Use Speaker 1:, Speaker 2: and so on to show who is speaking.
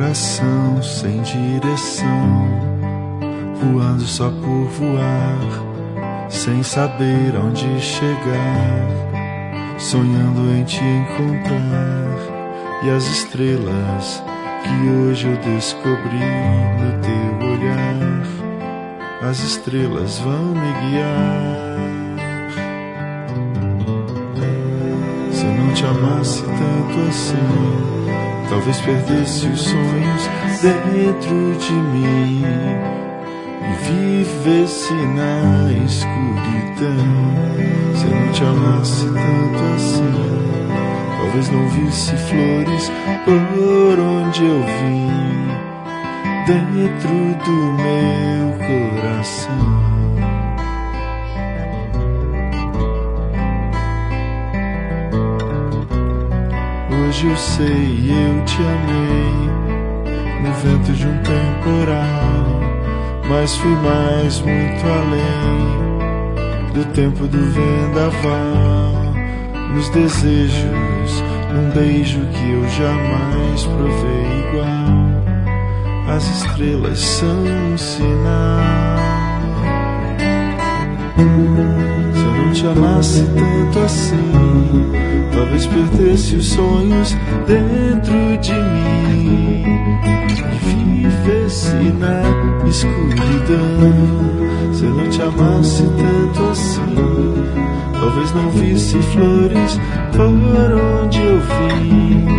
Speaker 1: coração sem direção, voando só por voar, sem saber onde chegar, sonhando em te encontrar. E as estrelas que hoje eu descobri no teu olhar, as estrelas vão me guiar. Se eu não te amasse tanto assim, talvez perdesse os sonhos dentro de mim e vivesse na escuridão. Se eu não te amasse tanto assim, talvez não visse flores por onde eu vim, dentro do meu coração. Hoje eu sei, eu te amei no vento de um temporal, mas fui mais, muito além do tempo do vendaval, nos desejos, num beijo que eu jamais provei igual. As estrelas são um sinal. Se eu não te amasse tanto assim, talvez perdesse os sonhos dentro de mim e vivesse na escuridão. Se eu não te amasse tanto assim, talvez não visse flores por onde eu vim,